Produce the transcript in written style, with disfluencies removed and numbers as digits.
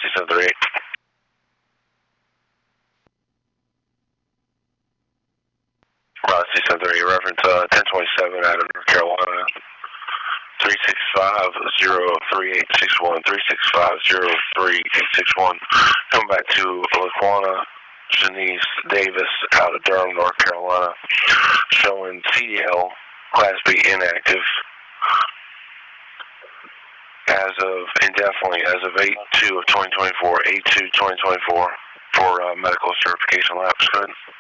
C738. C738, reference 1027 out of North Carolina. 365-03861, 365-03861. Come back to Laquana Janice Davis out of Durham, North Carolina, showing CDL Class B inactive as of indefinitely as of 8/2 of 2024, 8/2 2024 for medical certification lapse. Good.